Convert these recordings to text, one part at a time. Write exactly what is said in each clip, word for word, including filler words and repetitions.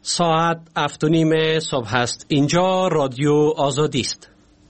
ساعت هفت و نیم صبح است. اینجا رادیو آزادی است.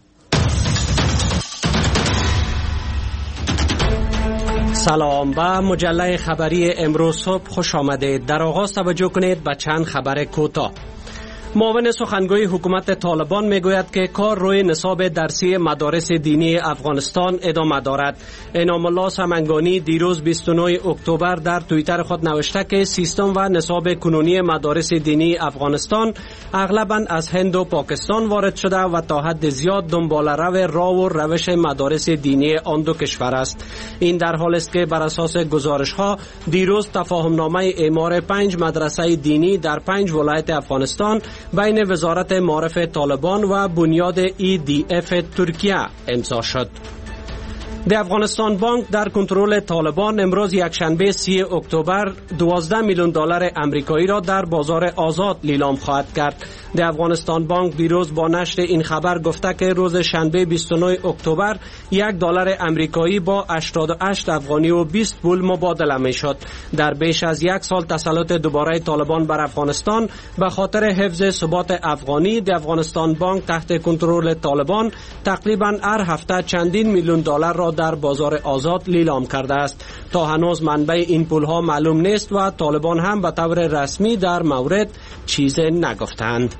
سلام و مجله خبری امروز صبح خوش آمدید. در آغاز توجه کنید به چند خبر کوتاه. معاون سخنگوی حکومت طالبان میگوید که کار روی نصاب درسی مدارس دینی افغانستان ادامه دارد. انعام الله سمنگانی دیروز بیست و نه اکتبر در توییتر خود نوشته که سیستم و نصاب کنونی مدارس دینی افغانستان اغلباً از هند و پاکستان وارد شده و تا حد زیاد دنباله‌رو راه و روش مدارس دینی آن دو کشور است. این در حالی است که بر اساس گزارش‌ها دیروز تفاهم‌نامه اعمار پنج مدرسه دینی در پنج ولایت افغانستان بین وزارت معارف طالبان و بنیاد ای دی اف ترکیه امضا شد. د افغانستان بانک در کنترل طالبان امروز یکشنبه سی اکتبر دوازده میلیون دلار امریکایی را در بازار آزاد لیلام خواهد کرد. د افغانستان بانک دیروز با نشر این خبر گفته که روز شنبه بیست و نه اکتبر یک دلار امریکایی با هشتاد و هشت افغانی و بیست پول مبادله می شد. در بیش از یک سال تسلط دوباره طالبان بر افغانستان به خاطر حفظ ثبات افغانی، د افغانستان بانک تحت کنترل طالبان تقریبا هر هفته چندین میلیون دلار را در بازار آزاد لیلام کرده است. تا هنوز منبع این پولها معلوم نیست و طالبان هم به طور رسمی در مورد چیزی نگفتند.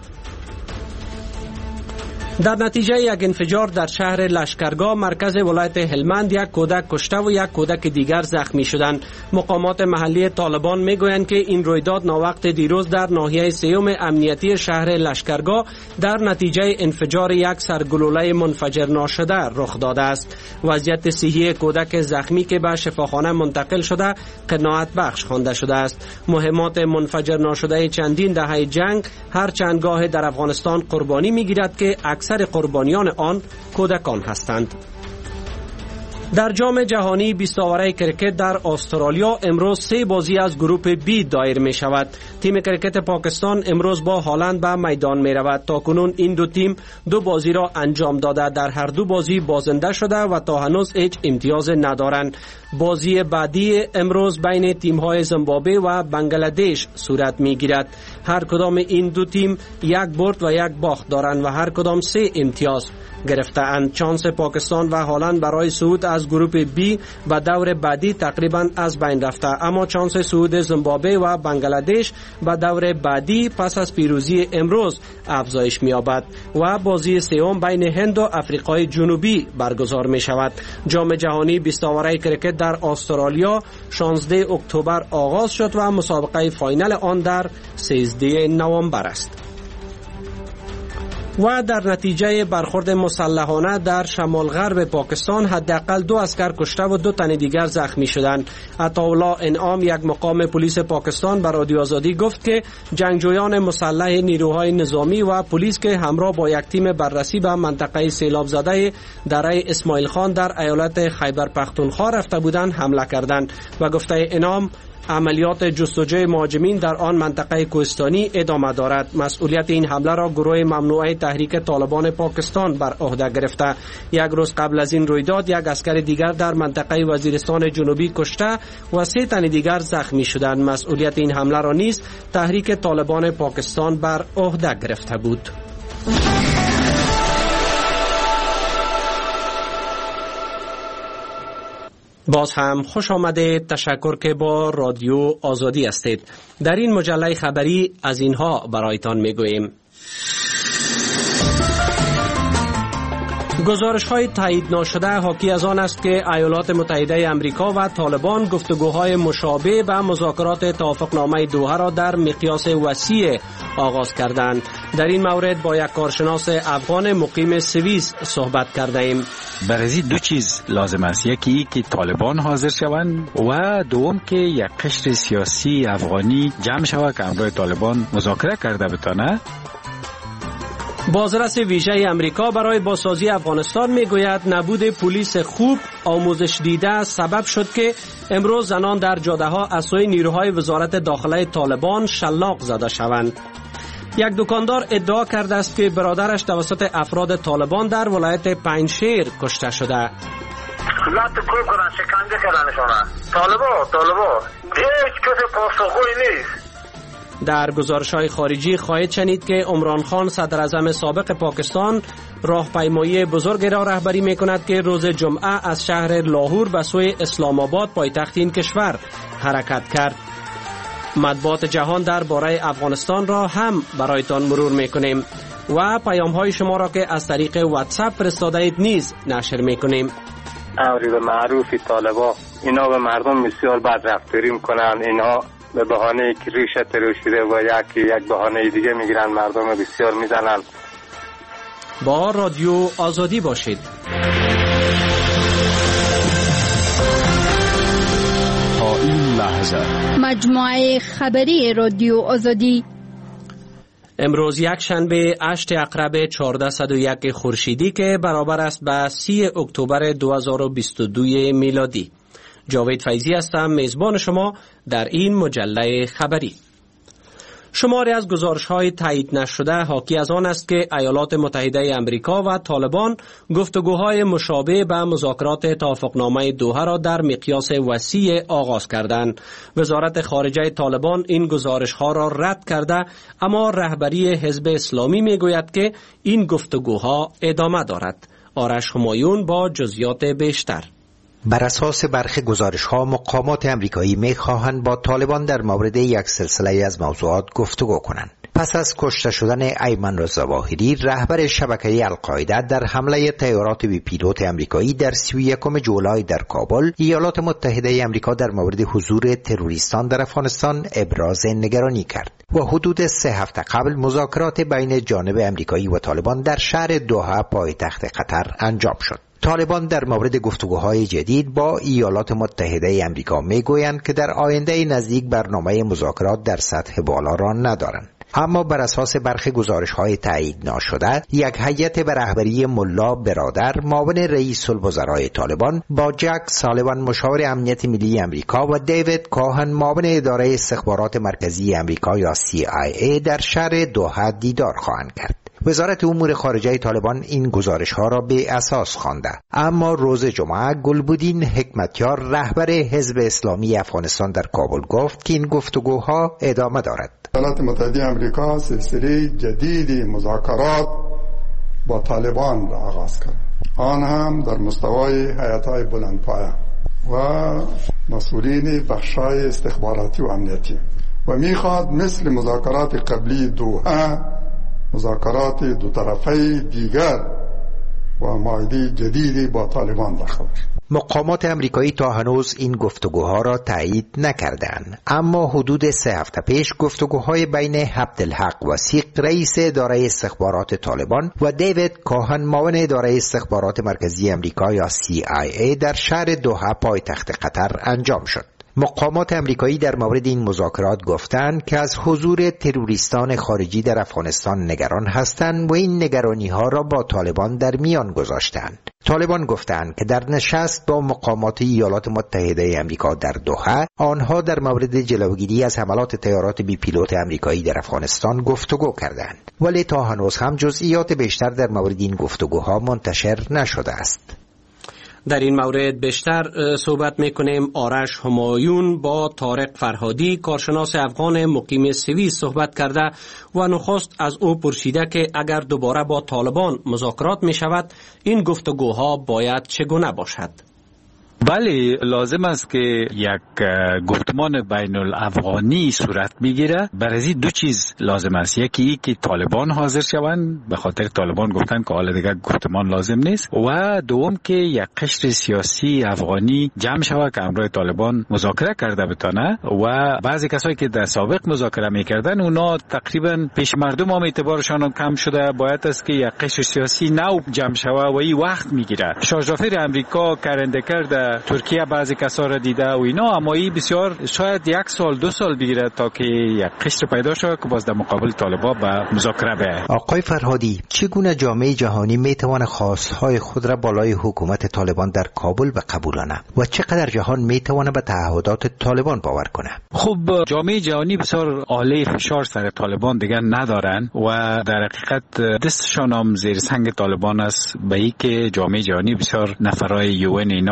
در نتیجه یک انفجار در شهر لشکرگاه مرکز ولایت هلمند یک کودک کشته و یک کودک دیگر زخمی شدند. مقامات محلی طالبان میگویند که این رویداد ناوقت دیروز در ناحیه سیوم امنیتی شهر لشکرگاه در نتیجه انفجار یک سرگلوله منفجر ناشده رخ داده است. وضعیت صحی کودک زخمی که به شفاخانه منتقل شده قناعت بخش خوانده شده است. مهمات منفجر ناشده چندین دهه جنگ هر چند گاه در افغانستان قربانی میگیرد که اکثر قربانیان آن کودکان هستند. در جام جهانی بیست آوره کرکت در استرالیا امروز سه بازی از گروپ بی دایر می شود. تیم کرکت پاکستان امروز با هالند به میدان می رود. تا کنون این دو تیم دو بازی را انجام داده، در هر دو بازی بازنده شده و تا هنوز هیچ امتیاز ندارند. بازی بعدی امروز بین تیم های زیمبابوه و بنگلادش صورت می گیرد. هر کدام این دو تیم یک برد و یک باخت دارند و هر کدام سه امتیاز گرفته اند. چانس پاکستان و هالند برای صعود از گروپ بی به دور بعدی تقریبا از بین رفته، اما چانس صعود زیمبابوه و بنگلادش به دور بعدی پس از پیروزی امروز افزایش می‌یابد و بازی سوم بین هند و آفریقای جنوبی برگزار می شود. جام جهانی بیست آوره کرکت در استرالیا شانزده اکتبر آغاز شد و مسابقه فاینال آن در سیزده نوامبر است. و در نتیجه برخورد مسلحانه در شمال غرب پاکستان حداقل دو عسکر کشته و دو تن دیگر زخمی شدند. عطاالله انعام یک مقام پلیس پاکستان به رادیو آزادی گفت که جنگجویان مسلح نیروهای نظامی و پلیس که همراه با یک تیم بررسی به منطقه سیلاب زده دره اسماعیل خان در ایالت خیبر پختونخوا رفته بودند حمله کردند و گفته انعام عملیات جستجوی مهاجمین در آن منطقه کوهستانی ادامه دارد. مسئولیت این حمله را گروه ممنوعه تحریک طالبان پاکستان بر عهده گرفته. یک روز قبل از این رویداد یک عسکر دیگر در منطقه وزیرستان جنوبی کشته و سه تن دیگر زخمی شدند. مسئولیت این حمله را نیز تحریک طالبان پاکستان بر عهده گرفته بود. باز هم خوش آمدید. تشکر که با رادیو آزادی هستید. در این مجله خبری از اینها برایتان میگوییم. گزارش‌های تایید ناشده حاکی از آن است که ایالات متحده آمریکا و طالبان گفتگوهای مشابه به مذاکرات توافقنامه دوحه را در مقیاس وسیع آغاز کردند. در این مورد با یک کارشناس افغان مقیم سوئیس صحبت کرده ایم. برای دو چیز لازم است، یکی که طالبان حاضر شوند و دوم که یک قشر سیاسی افغانی جمع شود که همراه طالبان مذاکره کرده بتانه. بازرس ویژه امریکا برای بازسازی افغانستان میگوید نبود پلیس خوب آموزش دیده سبب شد که امروز زنان در جاده ها از سوی نیروهای وزارت داخله طالبان شلاق زده شوند. یک دکاندار ادعا کرده است که برادرش توسط افراد طالبان در ولایت پنجشیر کشته شده. نه تو کوب کنن شکنجه کردنشونه. طالبان طالبان هیچ کسی پاسخگوی نیست. در گزارش‌های خارجی خواهید شنید که عمران خان صدر اعظم سابق پاکستان راهپیمایی بزرگ را رهبری می‌کند که روز جمعه از شهر لاهور به سوی اسلام آباد پایتخت این کشور حرکت کرد. مطبوعات جهان درباره افغانستان را هم برایتان مرور می‌کنیم و پیام‌های شما را که از طریق واتساپ فرستاده اید نیز نشر می‌کنیم. امری به معروفی طالبا اینا به مردم بسیار بد رفتاری می‌کنند. اینا به بهانه که ریشه تروشیده و یکی یک بهانه دیگه میگیرن مردم بسیار میزنن. با رادیو آزادی باشید. تا این لحظه مجموعه خبری رادیو آزادی. امروز یک شنبه هشت عقرب چهارصد و یک خورشیدی که برابر است به سی اکتبر دو هزار و بیست و دو میلادی. جاوید فیضی هستم، میزبان شما در این مجله خبری. شماری از گزارش‌های تایید نشده حاکی از آن است که ایالات متحده آمریکا و طالبان گفتگوهای مشابه به مذاکرات توافقنامه دوحه را در مقیاس وسیع آغاز کردند. وزارت خارجه طالبان این گزارش‌ها را رد کرده، اما رهبری حزب اسلامی می‌گوید که این گفتگوها ادامه دارد. آرش همایون با جزئیات بیشتر. بر اساس برخی گزارش‌ها مقامات امریکایی می‌خواهند با طالبان در مورد یک سلسله از موضوعات گفتگو کنند. پس از کشته شدن ایمن رضا ظاهری رهبر شبکه القاعده در حمله طیارات بی پیلوت امریکایی در سی و یکم جولای در کابل، ایالات متحده آمریکا در مورد حضور تروریستان در افغانستان ابراز نگرانی کرد و حدود سه هفته قبل مذاکرات بین جانب امریکایی و طالبان در شهر دوحه پایتخت قطر انجام شد. طالبان در مورد گفتگوهای جدید با ایالات متحده آمریکا میگویند که در آینده نزدیک برنامه مذاکرات در سطح بالا را ندارند. اما بر اساس برخی گزارش‌های تایید نشده، یک هیئت به رهبری ملا برادر معاون رئیس الوزرای طالبان با جک سالیوان مشاور امنیت ملی آمریکا و دیوید کوهن معاون اداره استخبارات مرکزی آمریکا یا سی آی ای در شهر دوحه دیدار خواهند کرد. وزارت امور خارجه طالبان این گزارش‌ها را به اساس خوانده، اما روز جمعه گلبودین حکمتیار رهبر حزب اسلامی افغانستان در کابل گفت که این گفتگوها ادامه دارد. ایالات متحده آمریکا سلسله جدید مذاکرات با طالبان را آغاز کرد، آن هم در مستوای هیئت‌های بلندپایه و مسئولین بخش‌های استخباراتی و امنیتی و می‌خواد مثل مذاکرات قبلی دوحه مذاکرات دو طرفه دیگر و معاهده جدیدی با طالبان داخل. مقامات امریکایی تا هنوز این گفتگوها را تایید نکردند، اما حدود سه هفته پیش گفتگوهای بین عبدالحق وثیق رئیس اداره استخبارات طالبان و دیوید کوهن معاون اداره استخبارات مرکزی امریکا یا سی آی ای در شهر دوحه پایتخت قطر انجام شد. مقامات امریکایی در مورد این مذاکرات گفتند که از حضور تروریستان خارجی در افغانستان نگران هستند و این نگرانی ها را با طالبان در میان گذاشتند. طالبان گفتند که در نشست با مقامات ایالات متحده آمریکا در دوحه آنها در مورد جلوگیری از حملات طیارات بی پیلوت آمریکایی در افغانستان گفتگو کردند، ولی تا هنوز هم جزئیات بیشتر در مورد این گفتگوها منتشر نشده است. در این مورد بیشتر صحبت میکنیم. آرش همایون با طارق فرهادی کارشناس افغان مقیم سوئیس صحبت کرده و نخست از او پرسیده که اگر دوباره با طالبان مذاکرات می شود این گفتگوها باید چگونه باشد؟ بله، لازم است که یک گفتمان بین الافغانی صورت میگیره. برای دو چیز لازم است، یکی که طالبان حاضر شوند، به خاطر طالبان گفتن که حالا دیگه گفتمان لازم نیست، و دوم که یک قشر سیاسی افغانی جمع شود که همراه طالبان مذاکره کرده بتانه و بعضی کسایی که در سابق مذاکره میکردن اونا تقریبا پیش مردم هم اعتبارشان کم شده. باید است که یک قشر سیاسی نو جمع شود و این وقت میگیره. شاهجافر امریکا کرنده کرده، ترکیه بعضی کسا را دیده و اینا، اما این بسیار شاید یک سال دو سال بگیره تا که یک قشر پیدا شد که باز در مقابل طالبان به مذاکره بیاید. آقای فرهادی، چگونه جامعه جهانی میتواند خواستهای خود را بالای حکومت طالبان در کابل بقبولانه و چقدر جهان میتواند به تعهدات طالبان باور کنه؟ خب جامعه جهانی بسیار آله فشار سر طالبان دیگه ندارن و در حقیقت دستشان هم زیر سنگ طالبان است، به این که جامعه جهانی بسیار نفرای یو ان اینا در افغانستان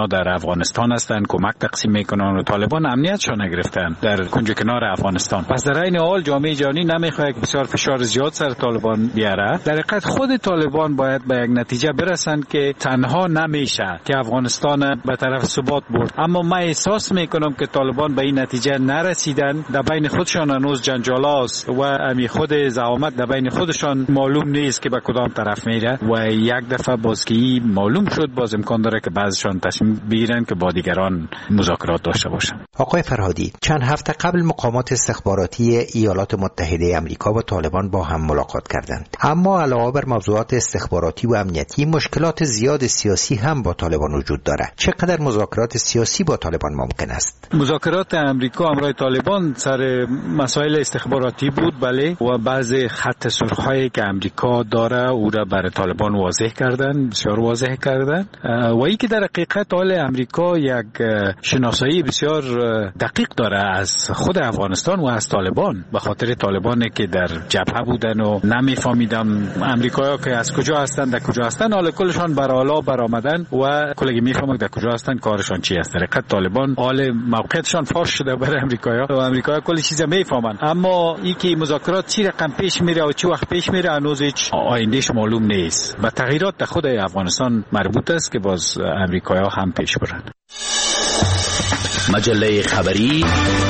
افغانستان هستند، کمک تقسیم میکنن و طالبان امنیتشون نگرفتن در کنج کنار افغانستان. پس در این حال جامعه جهانی نمیخواد که بسیار فشار زیاد سر طالبان بیاره. در حقیقت خود طالبان باید به یک نتیجه برسند که تنها نمیشه که افغانستان به طرف ثبات برد. اما من احساس میکنم که طالبان به این نتیجه نرسیدن. در بین خودشان هنوز جنجالاست و امی خود زعامت در بین خودشان معلوم نیست که به کدام طرف میره و یک دفعه بازگی معلوم شد، باز امکان داره که بعضشان تصمیم بگیرن که با دیگران مذاکرات داشته باشن. آقای فرهادی، چند هفته قبل مقامات استخباراتی ایالات متحده آمریکا و طالبان با هم ملاقات کردند. اما علاوه بر موضوعات استخباراتی و امنیتی، مشکلات زیاد سیاسی هم با طالبان وجود دارد. چقدر مذاکرات سیاسی با طالبان ممکن است؟ مذاکرات امریکا همراه طالبان سر مسائل استخباراتی بود، بله، و بعض خط سرخ‌هایی که امریکا داره او را برای طالبان واضح کردن، بسیار واضح کردن. و ای که در حقیقت حال امریکا یک شناسایی بسیار دقیق داره از خود افغانستان و از طالبان، به خاطر طالبانی که در جبهه بودن و نمیفهمیدم امریکایی‌ها که از کجا هستند در کجا هستند، حالا کلشان بر اعلا برآمدن و کلگی میفهمن در کجا هستند، کارشان چی است. در حقیقت طالبان حال موقعیتشان فاش شده برای امریکایی‌ها و امریکایی‌ها کلی چیزا میفهمن. اما ای که مذاکرات چی رقم پیش میره و چی وقت پیش میره هنوز هیچ آیندهش معلوم نیست. و تغییرات در خود افغانستان مربوط است که باز امریکایی‌ها هم پیش برن. مجله خبری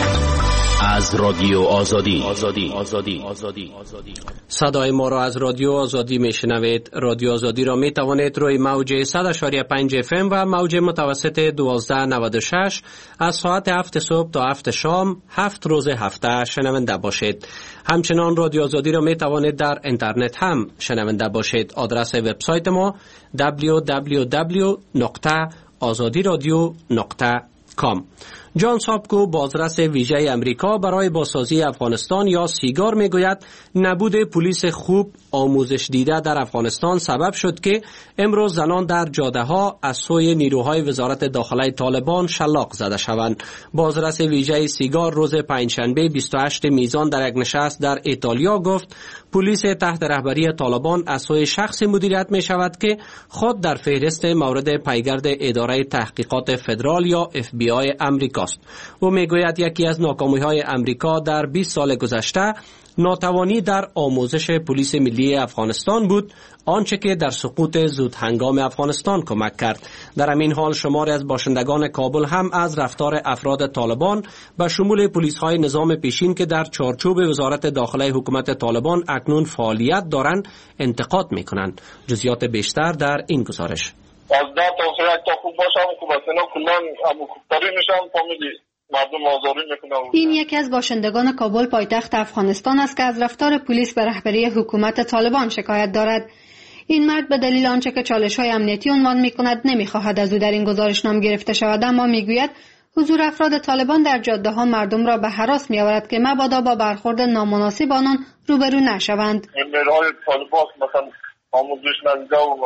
از رادیو آزادی. آزادی آزادی آزادی آزادی صدای ما را از رادیو آزادی میشنوید. رادیو آزادی را می توانید روی موج صد و پنج اف ام و موج متوسط دوازده نود و شش از ساعت هفت صبح تا هفت شام هفت روز هفته شنونده باشید. همچنان رادیو آزادی را می توانید در اینترنت هم شنونده باشید. آدرس وبسایت ما دبلیو دبلیو دبلیو دات آزادی رادیو دات کام. جان سابکو، بازرس ویژه امریکا برای بازسازی افغانستان یا سیگار، میگوید نبود پلیس خوب آموزش دیده در افغانستان سبب شد که امروز زنان در جاده ها از سوی نیروهای وزارت داخله طالبان شلاق زده شوند. بازرس ویژه سیگار روز پنجشنبه بیست و هشتم میزان در یک نشست در ایتالیا گفت پلیس تحت رهبری طالبان از سوی شخص مدیریت می شود که خود در فهرست مورد پیگرد اداره تحقیقات فدرال یا اف بی آی امریکا است. او میگوید یکی از ناکامی‌های امریکا در بیست سال گذشته ناتوانی در آموزش پلیس ملی افغانستان بود، آنچه که در سقوط زود هنگام افغانستان کمک کرد. در همین حال شماری از باشندگان کابل هم از رفتار افراد طالبان به شمول پلیس‌های نظام پیشین که در چارچوب وزارت داخله حکومت طالبان اکنون فعالیت دارند انتقاد می‌کنند. جزئیات بیشتر در این گزارش. از ده تا یک تا خوب باشم که بس اینا کلان هموکوبتری میشم فامیلی مردم آزاری میکنم. این یکی از باشندگان کابل پایتخت افغانستان است که از رفتار پلیس به رهبری حکومت طالبان شکایت دارد. این مرد به دلیل آنچه که چالش‌های امنیتی عنوان می‌کند نمی‌خواهد از او در این گزارشنامه گرفته شود، اما میگوید حضور افراد طالبان در جاده‌ها مردم را به هراس می‌آورد که مبادا با برخورد نامناسب آنان روبرو نشوند. مهرهای طالبان مثلا آموزش ندیده و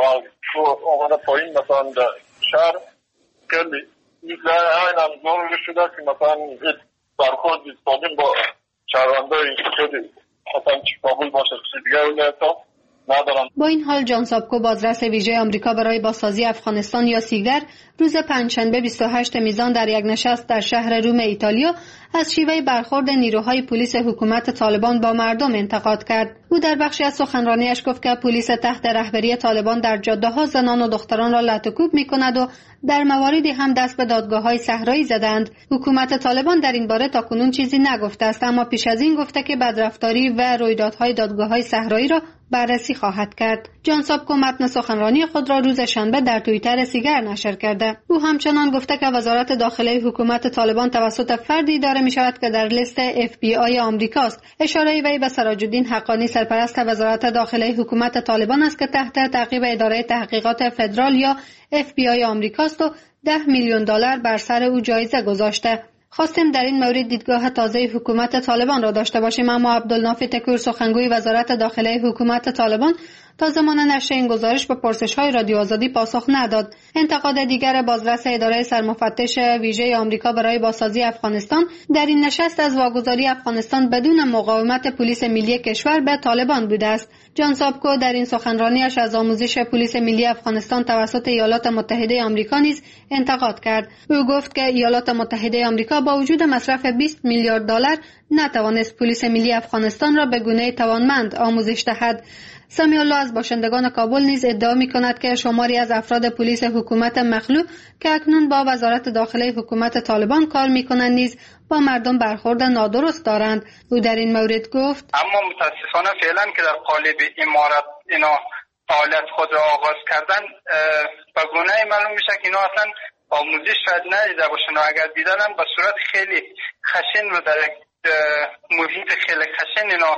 آمده پایین مثلا در شهر خیلی مثل این هم ضروری شده که مثلا برخورد سالم با شهروندای خیلی مثلا چی کابل باشه چی دیگر ولایت‌ها ندارن. با این حال جان سابکو، بازرس ویژه آمریکا برای بازسازی افغانستان یا سیگر، روز پنجشنبه بیست و هشتم میزان در یک نشست در شهر روم ایتالیا از شیوه برخورد نیروهای پلیس حکومت طالبان با مردم انتقاد کرد. او در بخشی از سخنرانیش گفت که پلیس تحت رهبری طالبان در جاده‌ها زنان و دختران را لط و کوب می‌کند و در مواردی هم دست به دادگاه‌های صحرایی زدند. حکومت طالبان در این باره تاکنون چیزی نگفته است، اما پیش از این گفته که بدرفتاری و رویدادهای دادگاه‌های صحرایی را بررسی خواهد کرد. جان سابکو متن سخنرانی خود را روز شنبه در توییتر سیگر نشر کرده. او همچنان گفته که وزارت داخله حکومت طالبان توسط فردی اداره می شود که در لیست اف بی آی آمریکاست. اشاره وی به سراج‌الدین حقانی، سرپرست وزارت داخله حکومت طالبان است که تحت تعقیب اداره تحقیقات فدرال یا اف بی آی آمریکاست و ده میلیون دلار بر سر او جایزه گذاشته. خواستیم در این مورد دیدگاه تازه حکومت طالبان را داشته باشیم، اما عبدالنافی تکور، سخنگوی وزارت داخله حکومت طالبان، تا زمان نشر این گزارش به پرسش‌های رادیو آزادی پاسخ نداد. انتقاد دیگر بازرس اداره سرمفتش ویژه آمریکا برای بازسازی افغانستان در این نشست از واگذاری افغانستان بدون مقاومت پلیس ملی کشور به طالبان بوده است. جان سابکو در این سخنرانیش از آموزش پلیس ملی افغانستان توسط ایالات متحده آمریکا نیز انتقاد کرد. او گفت که ایالات متحده آمریکا با وجود مصرف بیست میلیارد دلار نتوانست پلیس ملی افغانستان را به گونه توانمند آموزش دهد. سمیع الله از باشندگان کابل نیز ادعا می‌کند که شماری از افراد پلیس حکومت مخلوع که اکنون با وزارت داخله حکومت طالبان کار می‌کنند نیز با مردم برخورد نادرست دارند. او در این مورد گفت: اما متاسفانه فعلا که در قالب امارت اینا فعالیت خود را آغاز کردن، به گونه‌ای معلوم میشه که اینا اصلا آموزش شاید ندیده باشن و اگر دیدن به صورت خیلی خشن و در محیط خیلی خشن اینا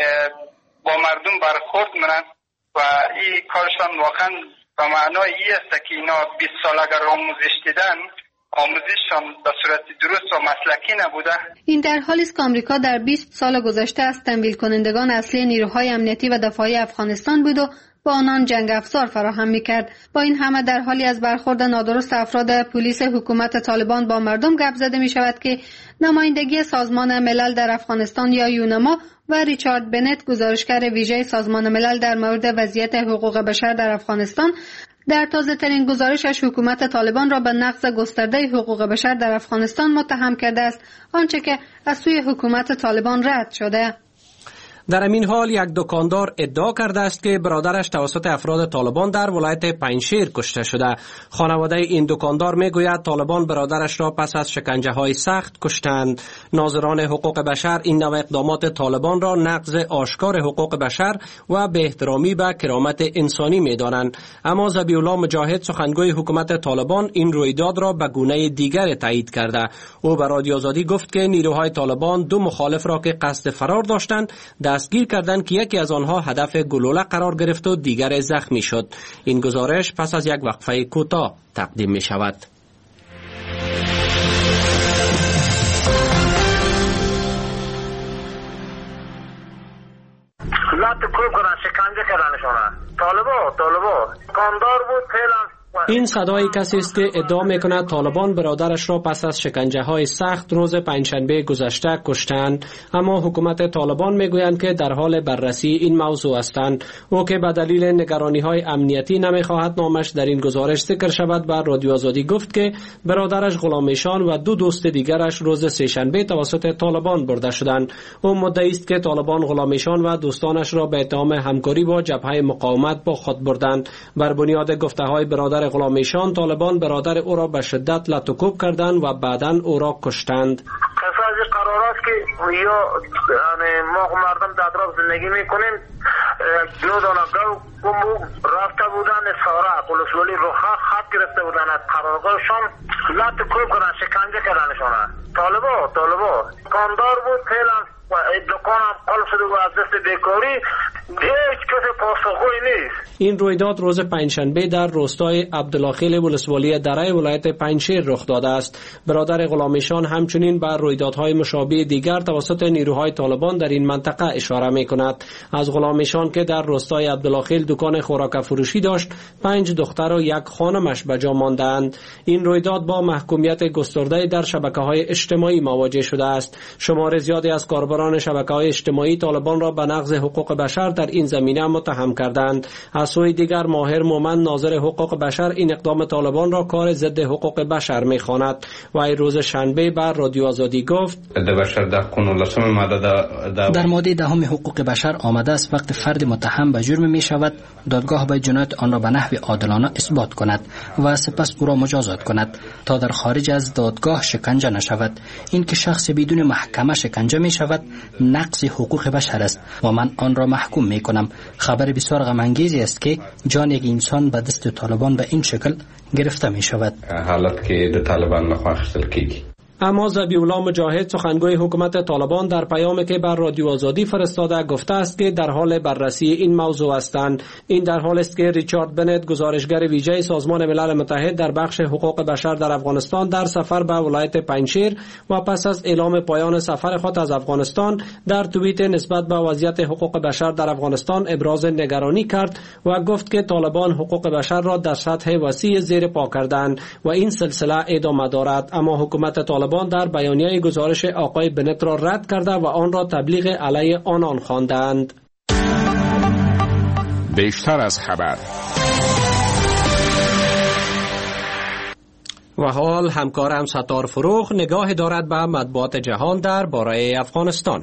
با مردم برخورد منن و این کارشان واقعا به معنای این است که اینا بیست سال اگر آموزش دیدن، آموزششان به صورت درست و مسلکی نبوده. این در حالی است که آمریکا در بیست سال گذشته از تمویل کنندگان اصلی نیروهای امنیتی و دفاعی افغانستان بود و با آنان جنگ افزار فراهم می‌کرد. با این همه در حالی از برخورد نادرست افراد پلیس حکومت طالبان با مردم گپ زده می‌شود که نمایندگی سازمان ملل در افغانستان یا یونما و ریچارد بنت، گزارشگر ویژه سازمان ملل در مورد وضعیت حقوق بشر در افغانستان، در تازه‌ترین گزارشش حکومت طالبان را به نقض گسترده حقوق بشر در افغانستان متهم کرده است، آنچه که از سوی حکومت طالبان رد شده. در این حال یک دکاندار ادعا کرده است که برادرش توسط افراد طالبان در ولایت پنجشیر کشته شده. خانواده این دکاندار میگوید طالبان برادرش را پس از شکنجه‌های سخت کشتند. ناظران حقوق بشر این نوع اقدامات طالبان را نقض آشکار حقوق بشر و بی احترامی به کرامت انسانی می‌دانند. اما ذبیح الله مجاهد، سخنگوی حکومت طالبان، این رویداد را به گونه دیگر تایید کرده. او به رادیو آزادی گفت که نیروهای طالبان دو مخالف را که قصد فرار داشتند دستگیر کردند که یکی از آنها هدف گلوله قرار گرفت و دیگر زخمی شد. این گزارش پس از یک وقفه کوتاه تقدیم می شود. طالبا طالبا کاندار بود فعلا. این صدای کسی است که ادعا می‌کند طالبان برادرش را پس از شکنجه‌های سخت روز پنجشنبه گذشته کشتند، اما حکومت طالبان می‌گویند که در حال بررسی این موضوع هستند. او که به دلیل نگرانی‌های امنیتی نمی‌خواهد نامش در این گزارش ذکر شود، بر رادیو آزادی گفت که برادرش غلامشان و دو دوست دیگرش روز سه‌شنبه توسط طالبان برده شدند. او مدعی است که طالبان غلامشان و دوستانش را به اتهام همکاری با جبهه مقاومت با خود بردند. بر بنیاد گفته‌های برادر غلامشان، طالبان برادر او را به شدت لطوکوب کردند و بعداً او را کشتند. قصاص قرار است که یا ما مردم در اطراف زندگی میکنیم، دو دانه گاو گمو رفته بودن سارا پولسولی رو خط گرفته بودن از قرارگاهشان، لطوکوب کردن، شکنجه کردنشان. طالبا طالبا کاندار بود فعلا و دکانم قلب شده و از دست بیکاری هیچ کسی پاسخگوی نیست. این رویداد روز پنجشنبه در روستای عبدالله ولسوالی دره ولایت پنجشیر رخ داده است. برادر غلامشان همچنین بر رویدادهای مشابه دیگر توسط نیروهای طالبان در این منطقه اشاره می‌کند. از غلامشان که در روستای عبدالله دکان خوراک فروشی داشت، پنج دختر و یک خانمش به جا ماندند. این رویداد با محکومیت گسترده در شبکه‌های اجتماعی مواجه شده است. شمار زیادی از کاربران شبکه‌های اجتماعی طالبان را به نقض حقوق بشر در این زمینه متهم کردند. از سوی دیگر ماهر مومن، ناظر حقوق بشر، این اقدام طالبان را کار ضد حقوق بشر می‌خواند و این روز شنبه بر رادیو آزادی گفت در ماده دهم حقوق بشر آمده است وقت فرد متهم به جرم می شود دادگاه باید جنایت آن را به نحو عادلانه اثبات کند و سپس او را مجازات کند تا در خارج از دادگاه شکنجه نشود. این که شخص بدون محکمه شکنجه می شود نقض حقوق بشر است و من آن را محکوم می کنم. خبر بسیار غم انگیزی است که جان یک انسان به دست طالبان به این شکل گرفته می شود. حالت که د طالبان لخوا اخیستل کیږي. اما ذبیح‌الله مجاهد سخنگوی حکومت طالبان در پیامی که بر رادیو آزادی فرستاده گفته است که در حال بررسی این موضوع هستند. این در حال است که ریچارد بنت گزارشگر ویژه سازمان ملل متحد در بخش حقوق بشر در افغانستان در سفر به ولایت پنجشیر و پس از اعلام پایان سفر خود از افغانستان در توییت نسبت به وضعیت حقوق بشر در افغانستان ابراز نگرانی کرد و گفت که طالبان حقوق بشر را در سطح وسیع زیر پا کردند و این سلسله ادامه دارد. اما حکومت طالبان در بیانیه گزارش آقای بنت را رد کرده و آن را تبلیغ علیه آنان خواندند. بیشتر از خبر. و حال همکارم ستار فروخ نگاه دارد به مطبوعات جهان در باره افغانستان.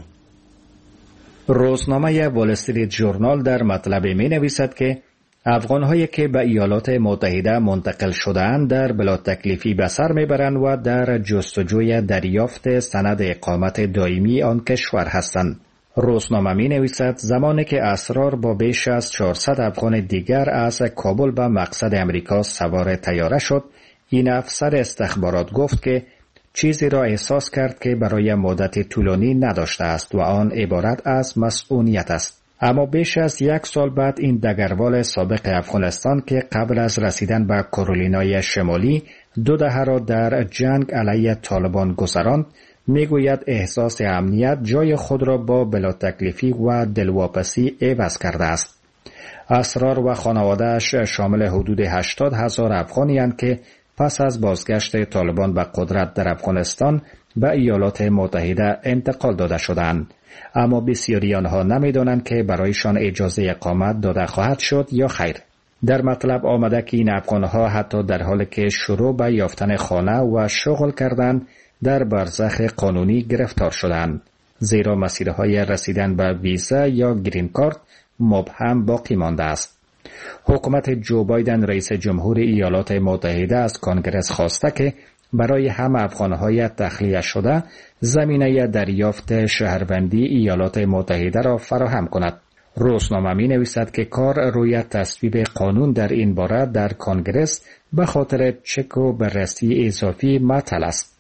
روزنامه وال استریت ژورنال در مطلب می نویسد که افغان‌هایی که به ایالات متحده منتقل شده‌اند در بلا تکلیفی به سر میبرند و در جستجوی دریافت سند اقامت دائمی آن کشور هستند. روزنامه می نویسد زمانی که اسرار با بیش از چهارصد افغان دیگر از کابل به مقصد امریکا سوار طیاره شد، این افسر استخبارات گفت که چیزی را احساس کرد که برای مدت طولانی نداشته است و آن عبارت از مسئولیت است. اما بیش از یک سال بعد این دگروال سابق افغانستان که قبل از رسیدن به کارولینای شمالی دو دهه را در جنگ علیه طالبان گذراند، میگوید احساس امنیت جای خود را با بلا تکلیفی و دلواپسی عوض کرده است. اسرار و خانواده‌اش شامل حدود هشتاد هزار افغانی اند که پس از بازگشت طالبان به قدرت در افغانستان به ایالات متحده انتقال داده شدند. اما بسیاری آنها نمی‌دانند که برایشان اجازه اقامت داده خواهد شد یا خیر. در مطلب آمده که این افغانها حتی در حالی که شروع به یافتن خانه و شغل کردند در برزخ قانونی گرفتار شدند، زیرا مسیرهای رسیدن به ویزا یا گرین کارت مبهم باقی مانده است. حکومت جو بایدن رئیس جمهور ایالات متحده از کانگرس خواسته که برای هم افغانهای تخلیه شده زمینه دریافت شهروندی ایالات متحده را فراهم کند. روزنامه می نویسد که کار روی تصویب قانون در این باره در کانگرس به خاطر چک و بررسی اضافی معطل است.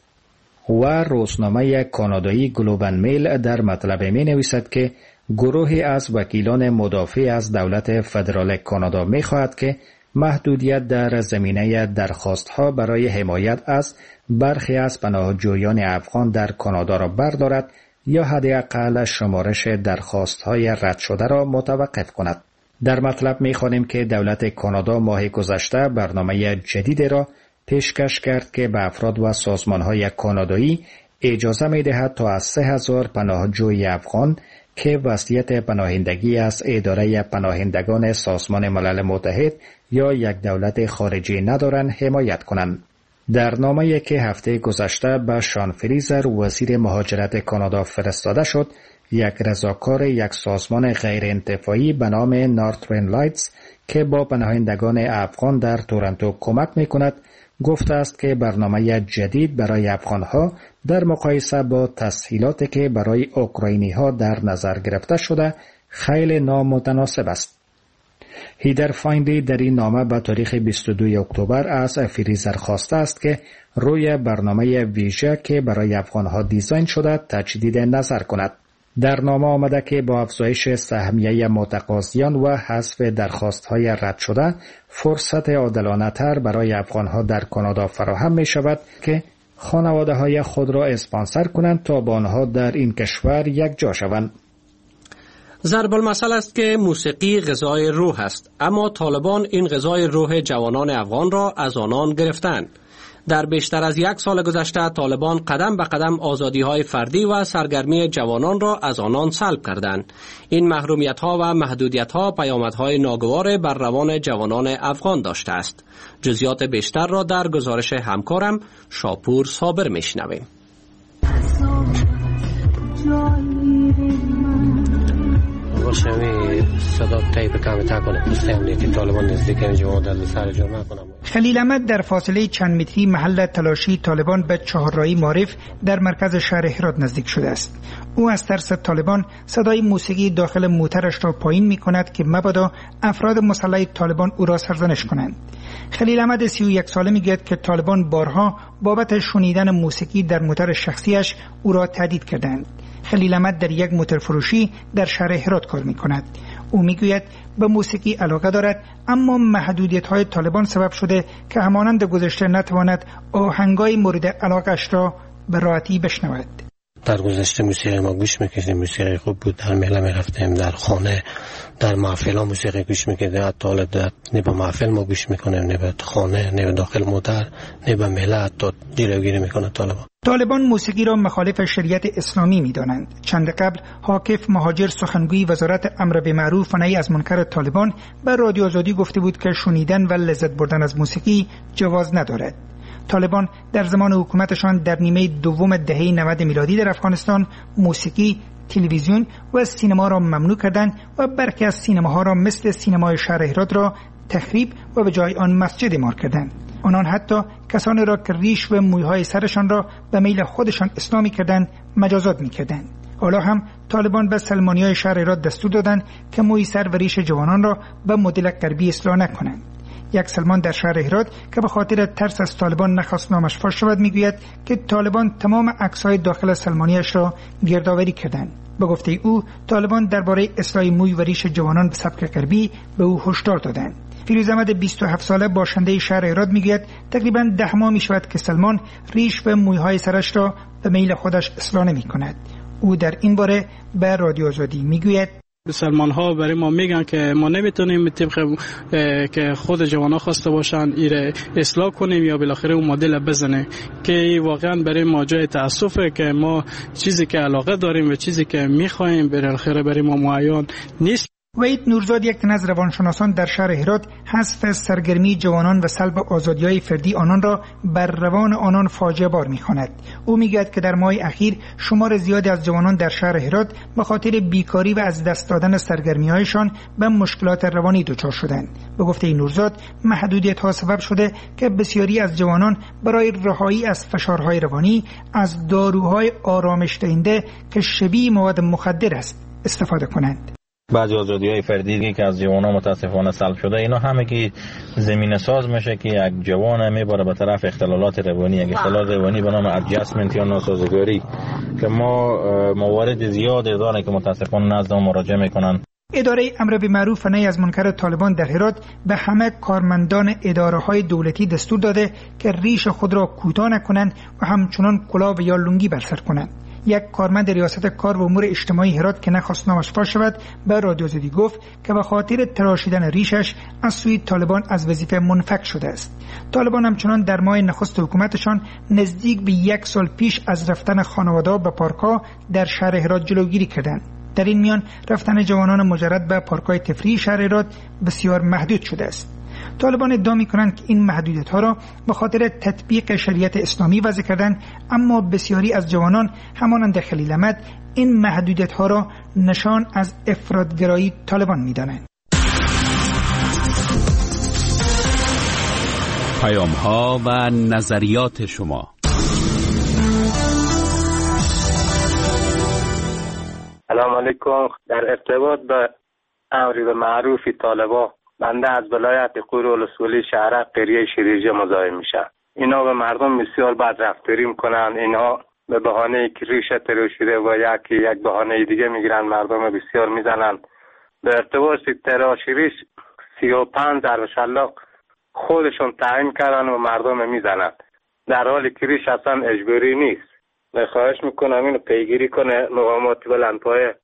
و روزنامه کانادایی گلوبال میل در مطلب می نویسد که گروهی از وکیلان مدافع از دولت فدرال کانادا می خواهد که محدودیت در زمینه درخواست‌ها برای حمایت از برخی از پناهجویان افغان در کانادا را بردارد یا حداقل شمارش درخواست‌های رد شده را متوقف کند. در مطلب می‌خوانیم که دولت کانادا ماه گذشته برنامه جدید را پیشکش کرد که به افراد و سازمان‌های کانادایی اجازه می‌دهد تا از سه هزار پناهجوی افغان که وصیت پناهندگی از اداره پناهندگان سازمان ملل متحد یا یک دولت خارجی ندارند حمایت کنند. در نامه‌ای که هفته گذشته به شان فریزر وزیر مهاجرت کانادا فرستاده شد، یک رضاکار یک سازمان غیر انتفاعی به نام نارترن لایتس که با پناهندگان افغان در تورنتو کمک می‌کند گفته است که برنامه جدید برای افغان‌ها در مقایسه با تسهیلاتی که برای اوکراینی‌ها در نظر گرفته شده خیلی نامتناسب است. هیدر فایندی در این نامه به تاریخ بیست و دوم اکتبر از فریزر خواسته است که روی برنامه ویژه که برای افغان‌ها دیزاین شده تجدید نظر کند. در نامه آمده که با افزایش سهمیه متقاضیان و حذف درخواست‌های رد شده فرصت عادلانه‌تر برای افغان‌ها در کانادا فراهم می‌شود که خانواده‌های خود را اسپانسر کنند تا با آنها در این کشور یک جا شوند. ضرب المثل است که موسیقی غذای روح است، اما طالبان این غذای روح جوانان افغان را از آنان گرفتند. در بیشتر از یک سال گذشته طالبان قدم به قدم آزادی‌های فردی و سرگرمی جوانان را از آنان سلب کردند. این محرومیت‌ها و محدودیت‌ها پیامدهای ناگوار بر روان جوانان افغان داشته است. جزئیات بیشتر را در گزارش همکارم شاپور صابر می‌شنویم. باشم صدا تایپ کامنت کنه پستم که طالبان نزدیک اینجا در سر جور نکنم. خلیل احمد در فاصله چند متری محل تلاشی طالبان به چهارراهی معارف در مرکز شهر هرات نزدیک شده است. او از ترس طالبان صدای موسیقی داخل موترش را پایین می کند که مبادا افراد مسلح طالبان او را سرزنش کنند. خلیل احمد سی و یک ساله میگوید که طالبان بارها بابت شنیدن موسیقی در موتر شخصیش او را تهدید کردند. خلیل احمد در یک موتر فروشی در شهر هرات کار می کند. او میگوید به موسیقی علاقه دارد، اما محدودیت‌های طالبان سبب شده که همانند گذشته نتواند آهنگای مورد علاقه‌اش را به راحتی بشنود. در گذشته موسیقی ما گوش میکردیم، موسیقی خوب بود، در میله میرفتیم، در خانه در محفل ها موسیقی گوش میکردیم. حتی حالا نه به محفل ما گوش میکنیم، نه به خانه، نه به داخل موتر، نه به میله. حتی جلوگیری میکنه طالبان. طالبان موسیقی را مخالف شریعت اسلامی میدانند. چند قبل حاکف مهاجر سخنگوی وزارت امر بالمعروف و نهی از منکر طالبان به رادیو آزادی گفته بود که شنیدن و لذت بردن از موسیقی جواز ندارد. طالبان در زمان حکومتشان در نیمه دوم دهه نود میلادی در افغانستان موسیقی، تلویزیون و سینما را ممنوع کردند و برخی از سینماها را مثل سینمای شهر هرات را تخریب و به جای آن مسجد مار کردند. آنان حتی کسانی را که ریش و مویهای سرشان را به میل خودشان اسلامی کردند مجازات می‌کردند. حالا هم طالبان به سلمانیای شهر هرات دستور دادند که موی سر و ریش جوانان را به مدل غربی اصلاح نکنند. یک سلمان در شهر هرات که به خاطر ترس از طالبان نخواست نامش فاش شود میگوید که طالبان تمام عکس‌های داخل سلمانیش را گردآوری کردند. به گفته او طالبان درباره اصلاح موی و ریش جوانان به سبک غربی به او هشدار دادند. فیروز احمد بیست و هفت ساله باشنده شهر هرات میگوید تقریباً ده ماه میشود که سلمان ریش و مویهای سرش را به میل خودش اصلاح نمی‌کند. او در این باره به رادیو آزادی میگوید سلمان ها برای ما میگن که ما نمیتونیم طبق که خود جوان ها خواسته باشن ایره اصلاح کنیم یا بالاخره اون مدل بزنه، که واقعا برای ما جای تاسفه که ما چیزی که علاقه داریم و چیزی که میخوایم بالاخره برای ما معین نیست. وحید نورزاد یک تن از روانشناسان در شهر هرات حذف سرگرمی جوانان و سلب آزادی‌های فردی آنان را بر روان آنان فاجعه بار می‌خواند. او می‌گوید که در ماه اخیر شمار زیادی از جوانان در شهر هرات به خاطر بیکاری و از دست دادن سرگرمی‌هایشان به مشکلات روانی دچار شدند. به گفته نورزاد محدودیت‌ها سبب شده که بسیاری از جوانان برای رهایی از فشارهای روانی از داروهای آرامش دهنده که شبیه مواد مخدر است استفاده کنند. بعضی آزادی‌های فردی که از جوانان متاسفانه سلب شده، اینا همه که زمینه ساز میشه که یک جوان میبره به طرف اختلالات روانی، یک اختلال روانی به نام ادجاستمنت یا ناسازگاری که ما موارد زیاد داره که متاسفانه نزد ما مراجعه میکنن. اداره امر بالمعروف و نهی از منکر طالبان در هرات به همه کارمندان اداره‌های دولتی دستور داده که ریش خود را کوتاه نکنند و همچنان کلاه یا لنگی بر سر کنند. یک کارمند ریاست کار و امور اجتماعی هرات که نخواست نامش فاش شود به رادیو آزادی گفت که به خاطر تراشیدن ریشش از سوی طالبان از وظیفه منفک شده است. طالبان همچنان در ماه نخست حکومتشان نزدیک به یک سال پیش از رفتن خانواده‌ها به پارک‌ها در شهر هرات جلوگیری کردند. در این میان رفتن جوانان مجرد به پارک‌های تفریحی شهر هرات بسیار محدود شده است. طالبان ادعا می‌کنند که این محدودیت‌ها را به خاطر تطبیق شریعت اسلامی وضع کردند، اما بسیاری از جوانان همانند خلیل احمد این محدودیت‌ها را نشان از افراط‌گرایی طالبان می‌دانند. پیام‌ها و نظریات شما. سلام علیکم. در ارتباط به امر بالمعروف طالبان، بنده از ولایت قور الرسولی شهر قریه شیرجه مزاحم میشم. اینا به مردم بسیار بد رفتاری میکنن. اینا به بهانه که ریش تراشیده و یکی یک بهانه دیگه میگیرن، مردم بسیار میزنن. به ارتباط تراشی ریش سی و پنج ضرب شلاق خودشون تعیین کردن و مردم میزنن، در حالی که ریش اصلا اجباری نیست. من خواهش میکنم اینو پیگیری کنه مقامات بلندپایه.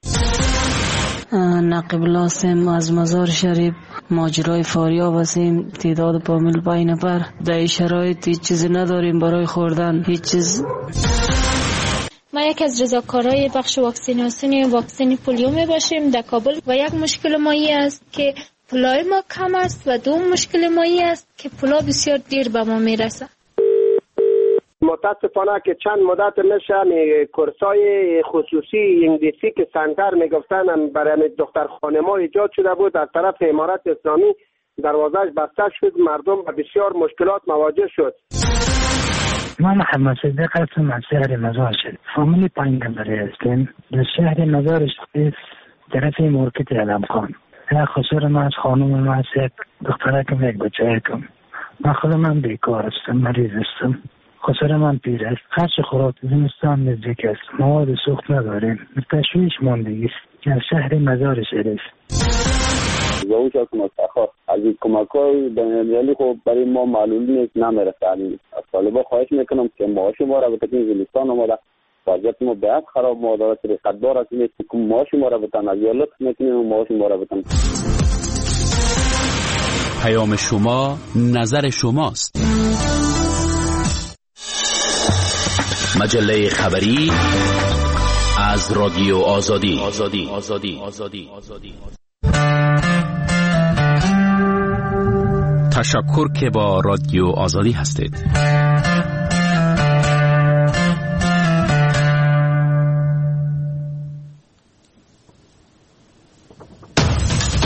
نقیب لاسم از مزار شریف. ماجرای فاریاب هستیم، تعداد پامیل پای نفر. در شرایط هیچ چیزی نداریم برای خوردن، هیچ چیز. ما یک از رضاکارای بخش واکسیناسیون واکسن پولیو می باشیم در کابل و یک مشکل مایی است که پولای ما کم است و دوم مشکل مایی است که پولا بسیار دیر به ما میرسه. متاسفانه که چند مدت میشه کورسای خصوصی انگلیسی که سنتر میگفتن برای دختر خانم‌ها ایجاد شده بود از طرف امارت اسلامی دروازه‌اش بسته شد، مردم به بسیار مشکلات مواجه شد. ما محمد صدیق هستم از شهر مزار شریف. فامیلی پنجگندری هستیم. در شهر مزار شریف طرف مارکت علم خان. خسر من از خانم من از یک دختره کم یک بچه کم. من خود من بیکار هستم، مریض هستم. خسر من پیر است. خرچ خوراک زمستان نزدیک است. مواد سوخت نداریم. تشویش ماندگی است. در شهر مزار شریف. زوج از مستخار از این کمک‌های بین‌المللی خب برای ما معلولی نمیرسه. از طالبان خواهش میکنم که معاش ما را به تکنیک زمستان آمده وضعیت ما باید خراب ما دارد خددار است که معاش ما را بتن از یالت میکنیم معاش ما را بتن. پیام شما نظر شماست. مجله خبری از رادیو آزادی. آزادی آزادی آزادی آزادی. تشکر که با رادیو آزادی هستید.